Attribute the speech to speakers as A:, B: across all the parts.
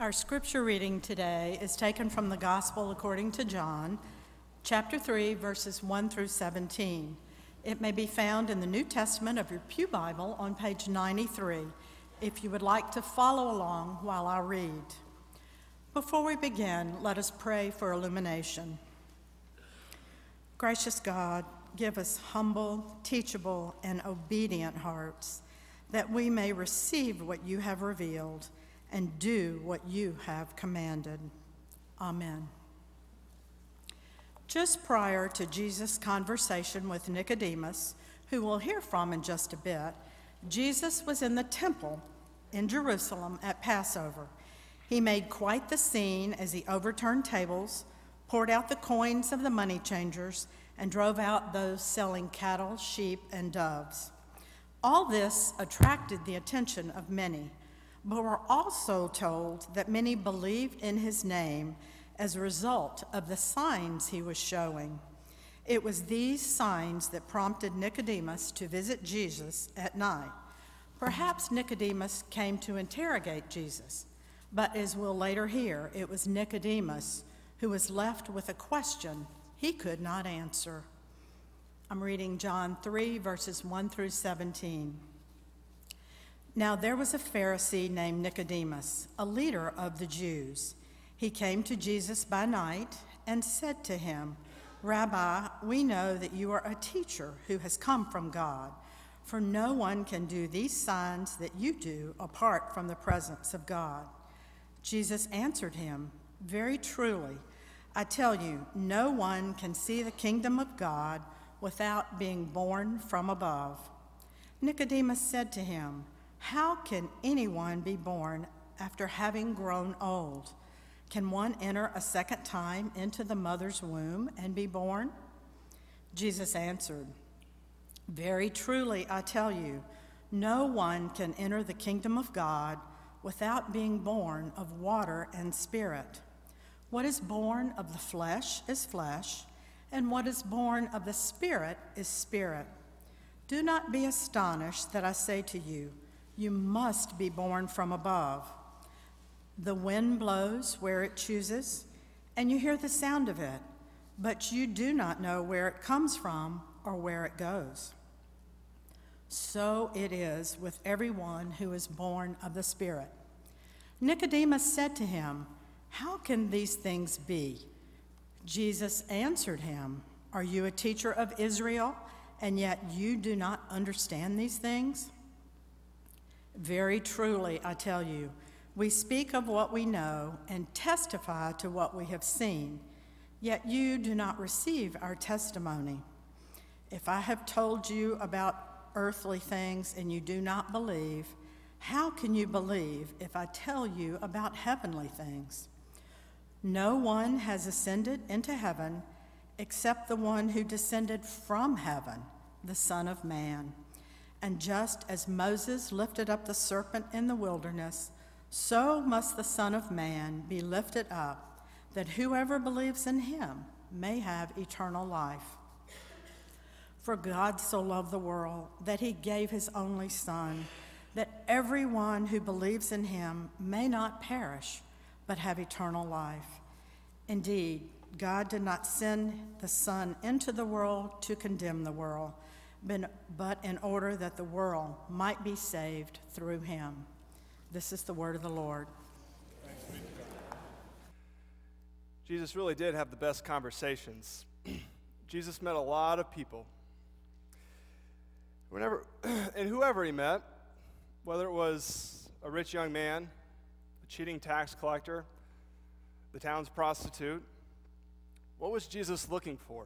A: Our scripture reading today is taken from the Gospel according to John, chapter 3, verses 1 through 17. It may be found in the New Testament of your Pew Bible on page 93, if you would like to follow along while I read. Before we begin, let us pray for illumination. Gracious God, give us humble, teachable, and obedient hearts, that we may receive what you have revealed and do what you have commanded. Amen. Just prior to Jesus' conversation with Nicodemus, who we'll hear from in just a bit, Jesus was in the temple in Jerusalem at Passover. He made quite the scene as he overturned tables, poured out the coins of the money changers, and drove out those selling cattle, sheep, and doves. All this attracted the attention of many, but we're also told that many believed in his name as a result of the signs he was showing. It was these signs that prompted Nicodemus to visit Jesus at night. Perhaps Nicodemus came to interrogate Jesus, but as we'll later hear, it was Nicodemus who was left with a question he could not answer. I'm reading John 3, verses 1 through 17. Now there was a Pharisee named Nicodemus, a leader of the Jews. He came to Jesus by night and said to him, "Rabbi, we know that you are a teacher who has come from God, for no one can do these signs that you do apart from the presence of God." Jesus answered him, "Very truly, I tell you, no one can see the kingdom of God without being born from above." Nicodemus said to him, "How can anyone be born after having grown old? Can one enter a second time into the mother's womb and be born?" Jesus answered, "Very truly, I tell you, no one can enter the kingdom of God without being born of water and spirit. What is born of the flesh is flesh, and what is born of the Spirit is spirit. Do not be astonished that I say to you, you must be born from above. The wind blows where it chooses, and you hear the sound of it, but you do not know where it comes from or where it goes. So it is with everyone who is born of the Spirit." Nicodemus said to him, "How can these things be?" Jesus answered him, "Are you a teacher of Israel, and yet you do not understand these things? Very truly, I tell you, we speak of what we know and testify to what we have seen, yet you do not receive our testimony. If I have told you about earthly things and you do not believe, how can you believe if I tell you about heavenly things? No one has ascended into heaven except the one who descended from heaven, the Son of Man. And just as Moses lifted up the serpent in the wilderness, so must the Son of Man be lifted up, that whoever believes in him may have eternal life. For God so loved the world that he gave his only Son, that everyone who believes in him may not perish, but have eternal life. Indeed, God did not send the Son into the world to condemn the world, but in order that the world might be saved through him. This is the word of the Lord.
B: Jesus really did have the best conversations. Jesus met a lot of people. Whoever he met, whether it was a rich young man, a cheating tax collector, the town's prostitute, what was Jesus looking for?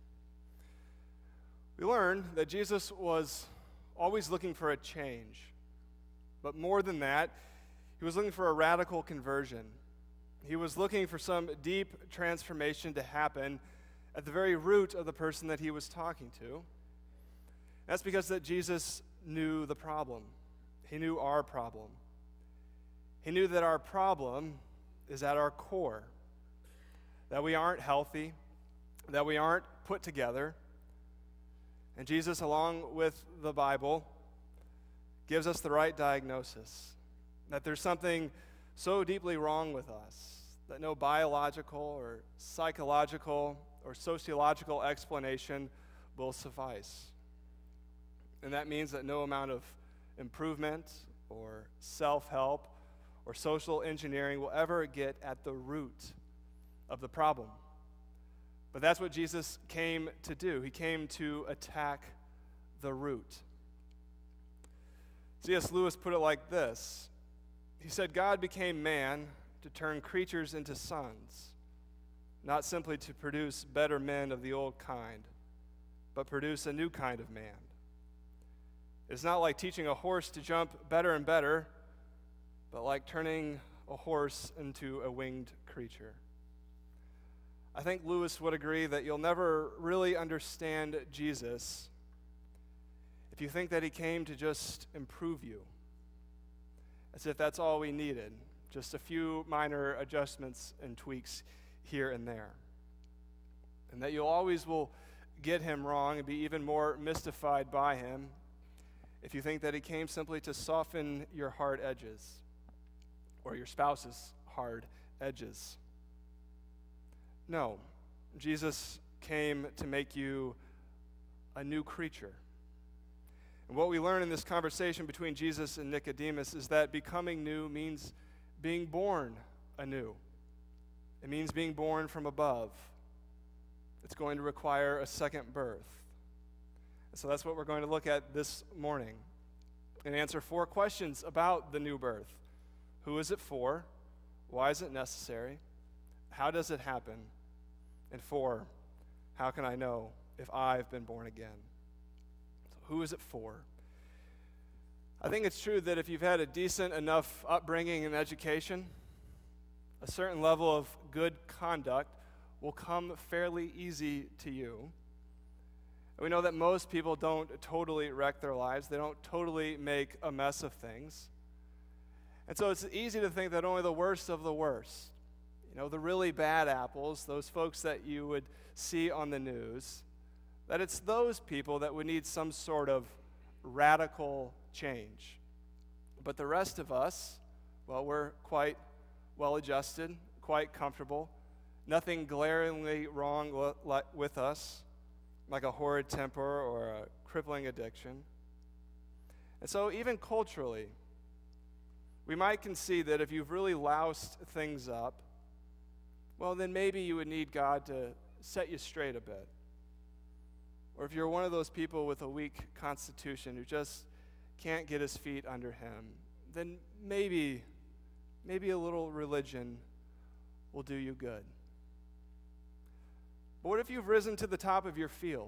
B: We learn that Jesus was always looking for a change. But more than that, he was looking for a radical conversion. He was looking for some deep transformation to happen at the very root of the person that he was talking to. That's because that Jesus knew the problem. He knew our problem. He knew that our problem is at our core, that we aren't healthy, that we aren't put together. And Jesus, along with the Bible, gives us the right diagnosis, that there's something so deeply wrong with us that no biological or psychological or sociological explanation will suffice. And that means that no amount of improvement or self-help or social engineering will ever get at the root of the problem. But that's what Jesus came to do. He came to attack the root. C.S. Lewis put it like this. He said, God became man to turn creatures into sons, not simply to produce better men of the old kind, but produce a new kind of man. It's not like teaching a horse to jump better and better, but like turning a horse into a winged creature. I think Lewis would agree that you'll never really understand Jesus if you think that he came to just improve you, as if that's all we needed, just a few minor adjustments and tweaks here and there. And that you always will get him wrong and be even more mystified by him if you think that he came simply to soften your hard edges or your spouse's hard edges. No, Jesus came to make you a new creature. And what we learn in this conversation between Jesus and Nicodemus is that becoming new means being born anew. It means being born from above. It's going to require a second birth. And so that's what we're going to look at this morning and answer 4 questions about the new birth. Who is it for? Why is it necessary? How does it happen? And 4, how can I know if I've been born again? So who is it for? I think it's true that if you've had a decent enough upbringing and education, a certain level of good conduct will come fairly easy to you. We know that most people don't totally wreck their lives. They don't totally make a mess of things. And so it's easy to think that only the worst of the worst, the really bad apples, those folks that you would see on the news, that it's those people that would need some sort of radical change. But the rest of us, well, we're quite well-adjusted, quite comfortable, nothing glaringly wrong with us, like a horrid temper or a crippling addiction. And so even culturally, we might concede that if you've really loused things up, well, then maybe you would need God to set you straight a bit. Or if you're one of those people with a weak constitution who just can't get his feet under him, then maybe a little religion will do you good. But what if you've risen to the top of your field?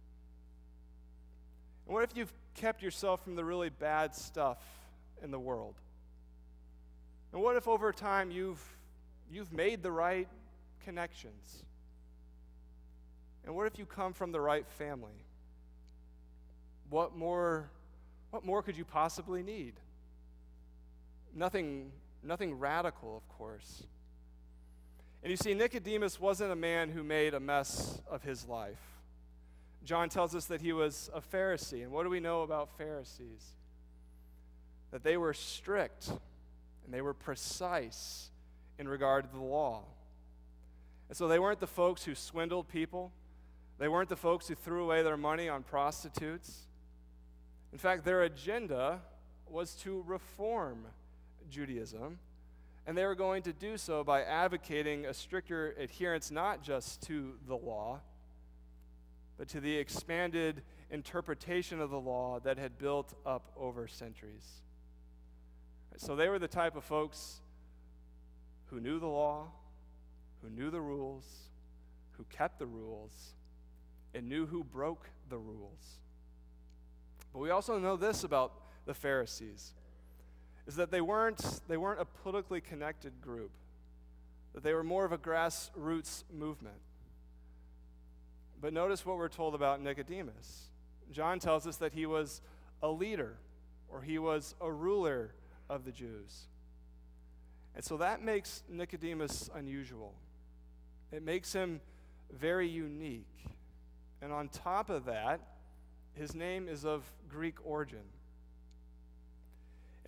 B: And what if you've kept yourself from the really bad stuff in the world? And what if over time you've made the right connections? And what if you come from the right family? What more could you possibly need? Nothing radical, of course. And you see, Nicodemus wasn't a man who made a mess of his life. John tells us that he was a Pharisee. And what do we know about Pharisees? That they were strict and they were precise in regard to the law. And so they weren't the folks who swindled people. They weren't the folks who threw away their money on prostitutes. In fact, their agenda was to reform Judaism, and they were going to do so by advocating a stricter adherence not just to the law, but to the expanded interpretation of the law that had built up over centuries. So they were the type of folks who knew the law, who knew the rules, who kept the rules, and knew who broke the rules. But we also know this about the Pharisees, is that they weren't a politically connected group, that they were more of a grassroots movement. But notice what we're told about Nicodemus. John tells us that he was a leader, or he was a ruler of the Jews. And so that makes Nicodemus unusual. It makes him very unique. And on top of that, his name is of Greek origin.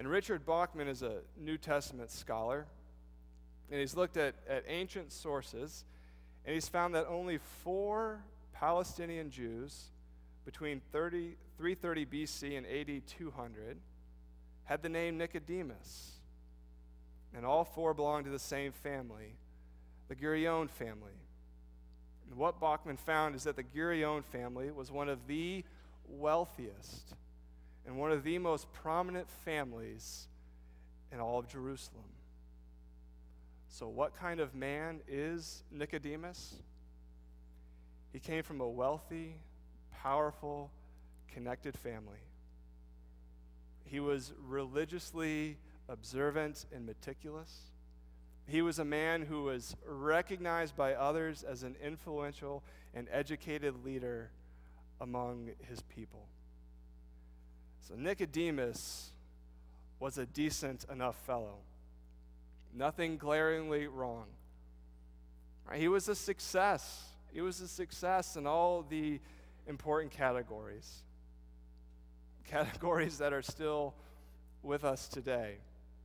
B: And Richard Bachman is a New Testament scholar, and he's looked at ancient sources, and he's found that only 4 Palestinian Jews between 330 BC and AD 200 had the name Nicodemus. And all 4 belonged to the same family, the Gurion family. And what Bachman found is that the Gurion family was one of the wealthiest and one of the most prominent families in all of Jerusalem. So what kind of man is Nicodemus? He came from a wealthy, powerful, connected family. He was religiously observant and meticulous. He was a man who was recognized by others as an influential and educated leader among his people. So Nicodemus was a decent enough fellow. Nothing glaringly wrong. Right? He was a success. He was a success in all the important categories. Categories that are still with us today.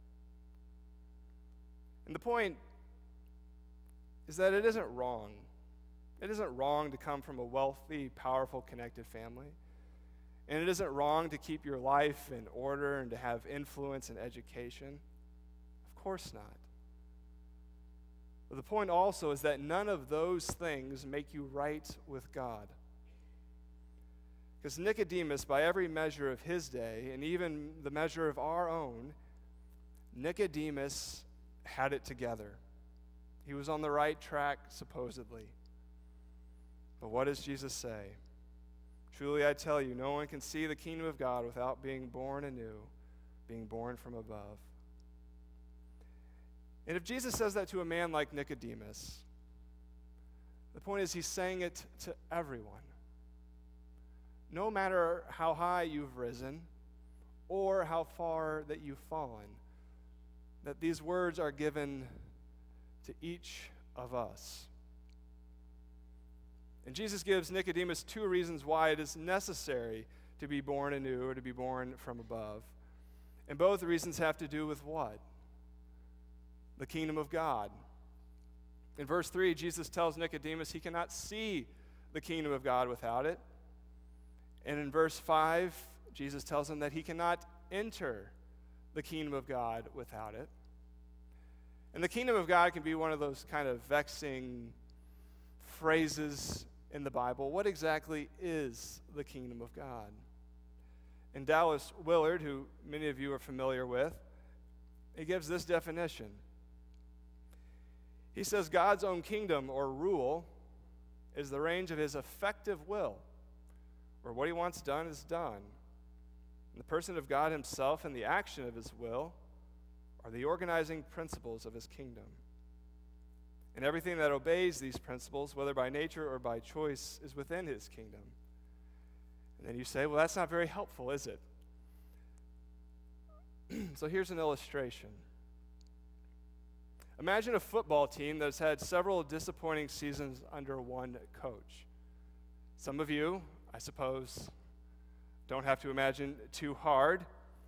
B: And the point is that it isn't wrong. It isn't wrong to come from a wealthy, powerful, connected family. And it isn't wrong to keep your life in order and to have influence and education. Of course not. But the point also is that none of those things make you right with God. Because Nicodemus, by every measure of his day, and even the measure of our own, Nicodemus had it together. He was on the right track, supposedly. But what does Jesus say? Truly I tell you, no one can see the kingdom of God without being born anew, being born from above. And if Jesus says that to a man like Nicodemus, the point is he's saying it to everyone. No matter how high you've risen or how far that you've fallen, that these words are given to each of us. And Jesus gives Nicodemus 2 reasons why it is necessary to be born anew or to be born from above. And both reasons have to do with what? The kingdom of God. In verse 3, Jesus tells Nicodemus he cannot see the kingdom of God without it. And in verse 5, Jesus tells him that he cannot enter the kingdom of God without it. And the kingdom of God can be one of those kind of vexing phrases in the Bible. What exactly is the kingdom of God? And Dallas Willard, who many of you are familiar with, he gives this definition. He says God's own kingdom or rule is the range of his effective will, where what he wants done is done. And the person of God himself and the action of his will are the organizing principles of his kingdom. And everything that obeys these principles, whether by nature or by choice, is within his kingdom. And then you say, well, that's not very helpful, is it? So here's an illustration. Imagine a football team that's had several disappointing seasons under one coach. Some of you, I suppose, don't have to imagine too hard.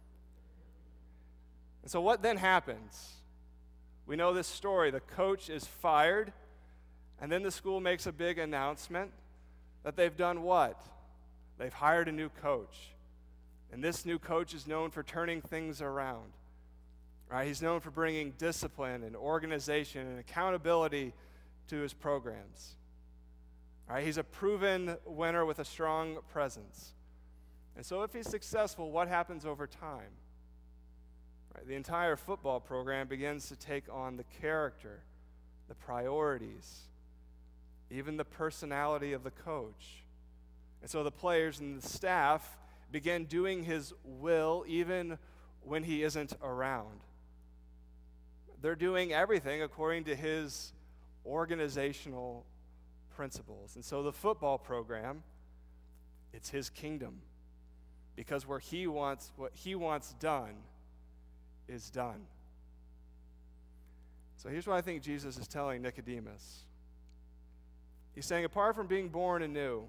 B: And so what then happens? We know this story. The coach is fired, and then the school makes a big announcement that they've done what? They've hired a new coach. And this new coach is known for turning things around. Right? He's known for bringing discipline and organization and accountability to his programs. Right? He's a proven winner with a strong presence. And so if he's successful, what happens over time? Right? The entire football program begins to take on the character, the priorities, even the personality of the coach. And so the players and the staff begin doing his will even when he isn't around. They're doing everything according to his organizational principles. And so the football program, it's his kingdom. Because what he wants done is done. So here's what I think Jesus is telling Nicodemus. He's saying, apart from being born anew,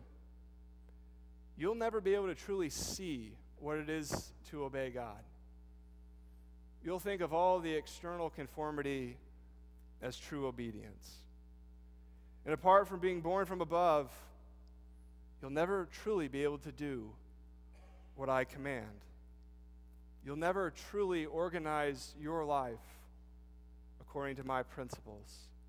B: you'll never be able to truly see what it is to obey God. you'll think of all the external conformity as true obedience. And apart from being born from above, you'll never truly be able to do what I command. You'll never truly organize your life according to my principles.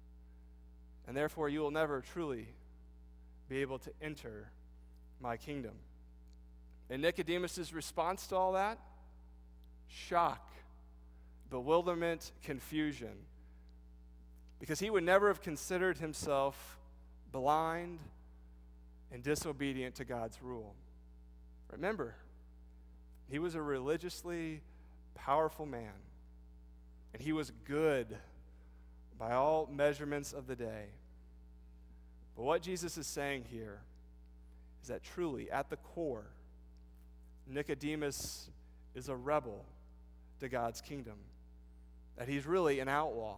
B: And therefore, you will never truly be able to enter my kingdom. And Nicodemus' response to all that? Shock, bewilderment, confusion. Because he would never have considered himself blind and disobedient to God's rule. Remember, he was a religiously powerful man, and he was good by all measurements of the day. But what Jesus is saying here is that truly, at the core, Nicodemus is a rebel to God's kingdom, that he's really an outlaw,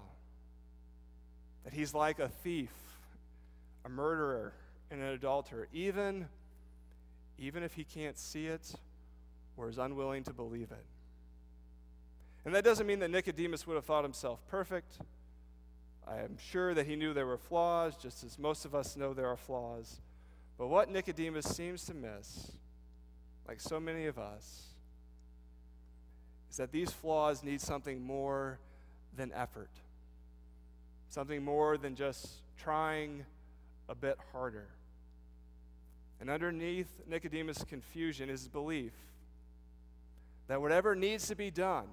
B: that he's like a thief, a murderer, and an adulterer, even if he can't see it or is unwilling to believe it. And that doesn't mean that Nicodemus would have thought himself perfect. I am sure that he knew there were flaws, just as most of us know there are flaws. But what Nicodemus seems to miss, like so many of us, is that these flaws need something more than effort, something more than just trying a bit harder. And underneath Nicodemus' confusion is his belief that whatever needs to be done,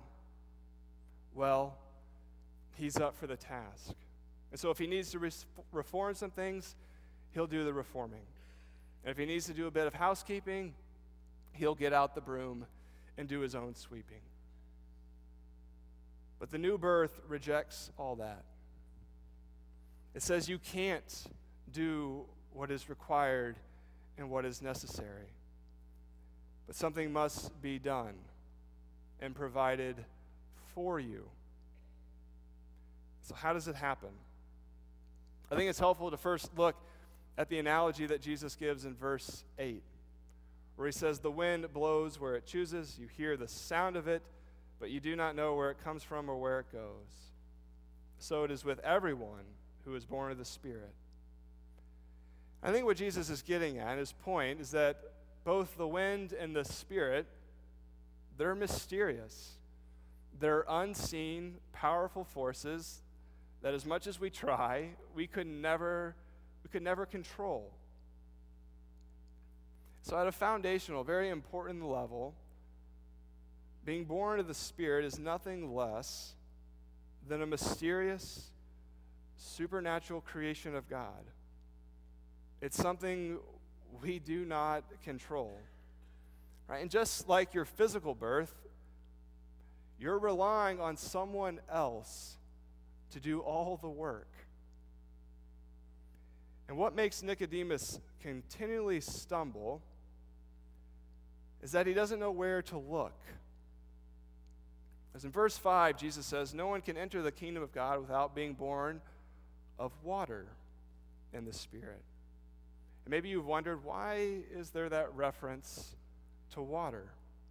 B: well, he's up for the task. And so if he needs to reform some things, he'll do the reforming. And if he needs to do a bit of housekeeping, he'll get out the broom and do his own sweeping. But the new birth rejects all that. It says you can't do what is required and what is necessary. But something must be done and provided for you. So how does it happen? I think it's helpful to first look at the analogy that Jesus gives in verse 8, where he says, the wind blows where it chooses, you hear the sound of it, but you do not know where it comes from or where it goes. So it is with everyone who is born of the Spirit. I think what Jesus is getting at, his point, is that both the wind and the Spirit, they're mysterious. They're unseen, powerful forces that as much as we try, we could never control. So at a foundational, very important level, being born of the Spirit is nothing less than a mysterious, supernatural creation of God. It's something we do not control. Right? And just like your physical birth, you're relying on someone else to do all the work. And what makes Nicodemus continually stumble is that he doesn't know where to look. As in verse 5, Jesus says, no one can enter the kingdom of God without being born of water and the Spirit. And maybe you've wondered, why is there that reference to water?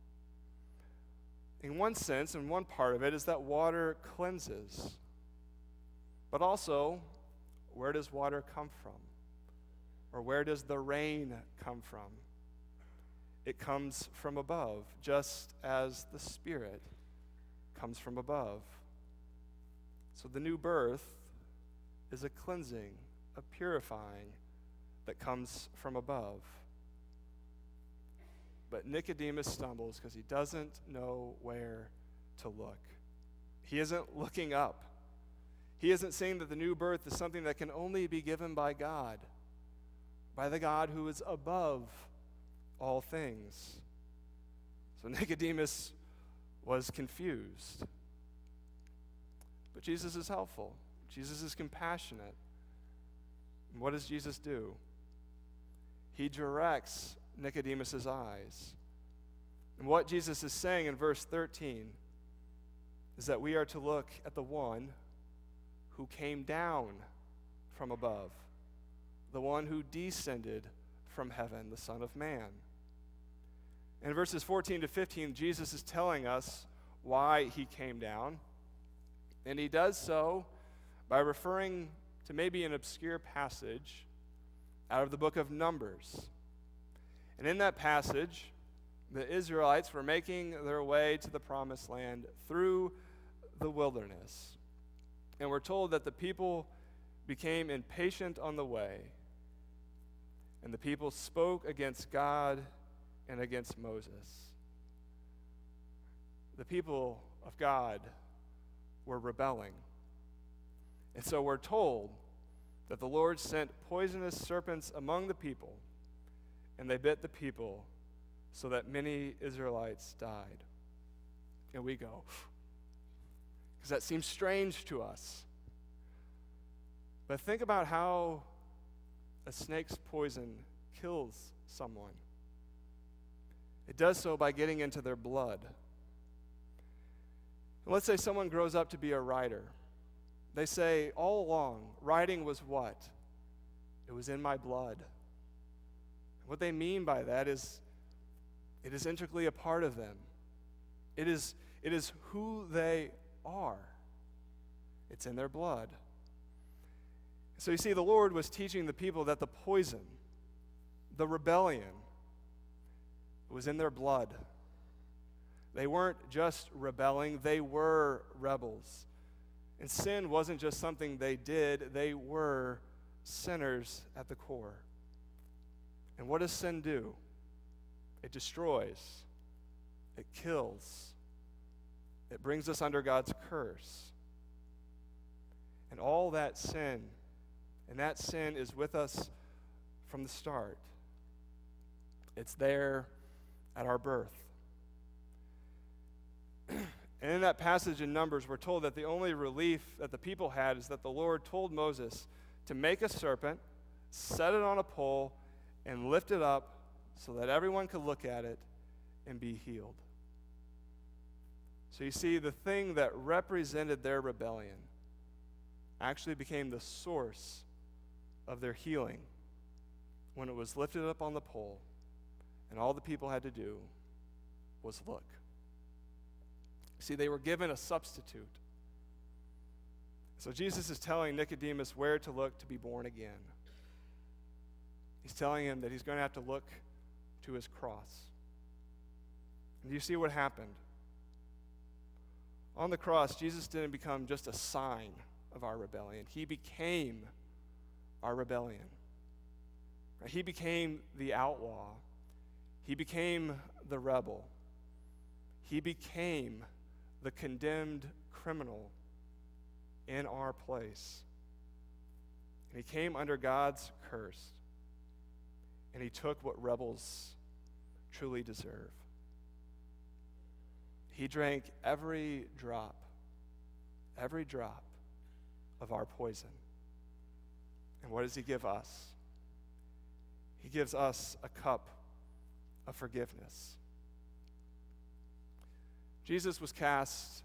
B: In one sense, and one part of it, is that water cleanses. But also, where does water come from? Or where does the rain come from? It comes from above, just as the Spirit comes from above. So the new birth is a cleansing, a purifying that comes from above. But Nicodemus stumbles because he doesn't know where to look. He isn't looking up. He isn't saying that the new birth is something that can only be given by God, by the God who is above all things. So Nicodemus was confused. But Jesus is helpful. Jesus is compassionate. And what does Jesus do? He directs Nicodemus's eyes. And what Jesus is saying in verse 13 is that we are to look at the one who came down from above, the one who descended from heaven, the Son of Man. In verses 14 to 15, Jesus is telling us why he came down. And he does so by referring to maybe an obscure passage out of the book of Numbers. And in that passage, the Israelites were making their way to the promised land through the wilderness. And we're told that the people became impatient on the way, and the people spoke against God and against Moses. The people of God were rebelling. And so we're told that the Lord sent poisonous serpents among the people, and they bit the people so that many Israelites died. And we go, because that seems strange to us. But think about how a snake's poison kills someone. It does so by getting into their blood. Let's say someone grows up to be a writer. They say, all along, writing was what? It was in my blood. What they mean by that is, it is integrally a part of them. It is who they are. It's in their blood. So you see, the Lord was teaching the people that the poison, the rebellion, was in their blood. They weren't just rebelling, they were rebels. And sin wasn't just something they did, they were sinners at the core. And what does sin do? It destroys, it kills, it brings us under God's curse. And all that sin, and that sin is with us from the start. It's there at our birth. And in that passage in Numbers, we're told that the only relief that the people had is that the Lord told Moses to make a serpent, set it on a pole, and lift it up so that everyone could look at it and be healed. So you see, the thing that represented their rebellion actually became the source of their healing when it was lifted up on the pole, and all the people had to do was look. See, they were given a substitute. So Jesus is telling Nicodemus where to look to be born again. He's telling him that he's going to have to look to his cross. And do you see what happened? On the cross, Jesus didn't become just a sign of our rebellion. He became our rebellion. He became the outlaw. He became the rebel. He became the condemned criminal in our place. And he came under God's curse. And he took what rebels truly deserve. He drank every drop of our poison. And what does he give us? He gives us a cup of forgiveness. Jesus was cast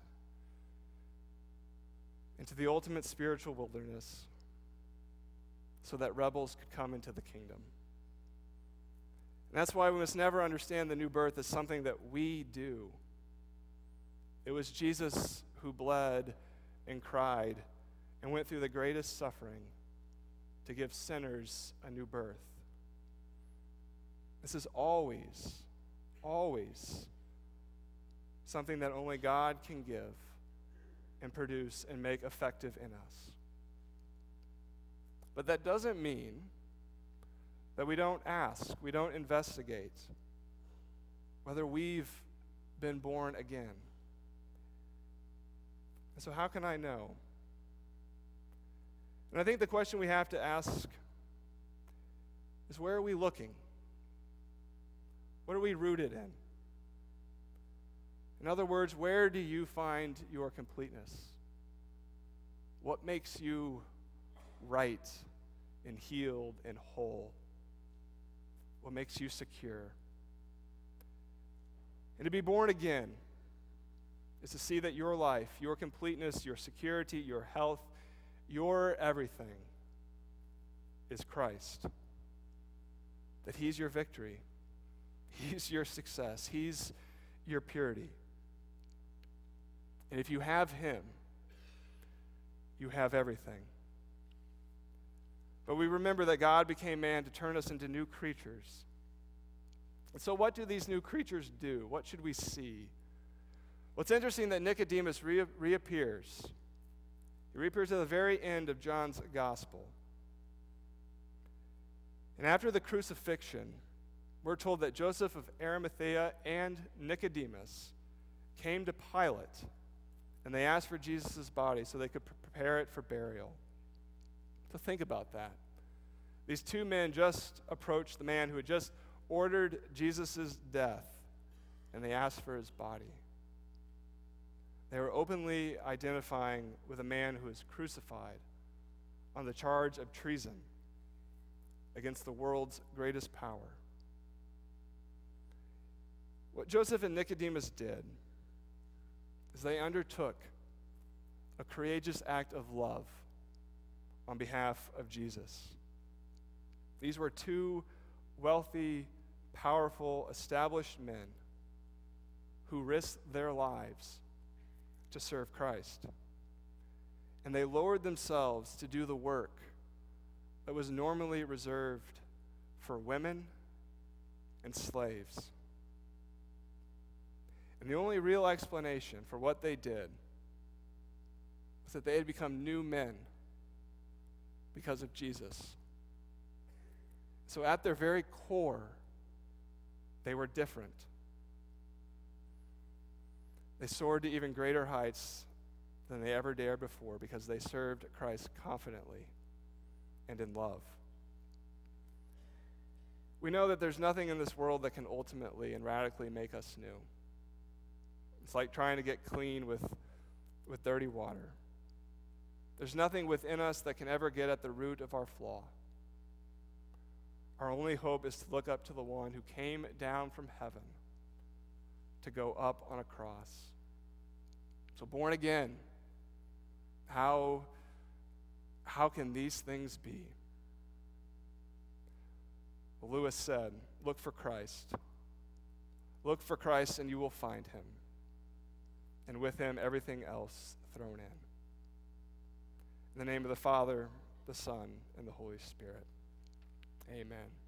B: into the ultimate spiritual wilderness so that rebels could come into the kingdom. And that's why we must never understand the new birth as something that we do. It was Jesus who bled and cried and went through the greatest suffering to give sinners a new birth. This is always something that only God can give and produce and make effective in us. But that doesn't mean that we don't ask, we don't investigate whether we've been born again. And so how can I know? And I think the question we have to ask is, where are we looking? What are we rooted in? In other words, where do you find your completeness? What makes you right and healed and whole? What makes you secure? And to be born again is to see that your life, your completeness, your security, your health, your everything is Christ. That he's your victory. He's your success. He's your purity. And if you have him, you have everything. But we remember that God became man to turn us into new creatures. And so what do these new creatures do? What should we see? Well, it's interesting that Nicodemus reappears. He reappears at the very end of John's gospel. And after the crucifixion, we're told that Joseph of Arimathea and Nicodemus came to Pilate, and they asked for Jesus' body so they could prepare it for burial. So think about that. These two men just approached the man who had just ordered Jesus' death, and they asked for his body. They were openly identifying with a man who is crucified on the charge of treason against the world's greatest power. What Joseph and Nicodemus did is they undertook a courageous act of love on behalf of Jesus. These were two wealthy, powerful, established men who risked their lives to serve Christ. And they lowered themselves to do the work that was normally reserved for women and slaves. And the only real explanation for what they did was that they had become new men because of Jesus. So at their very core, they were different. They soared to even greater heights than they ever dared before because they served Christ confidently and in love. We know that there's nothing in this world that can ultimately and radically make us new. It's like trying to get clean with dirty water. There's nothing within us that can ever get at the root of our flaw. Our only hope is to look up to the one who came down from heaven to go up on a cross. So born again, how can these things be? Well, Lewis said, look for Christ. Look for Christ and you will find him. And with him, everything else thrown in. In the name of the Father, the Son, and the Holy Spirit. Amen.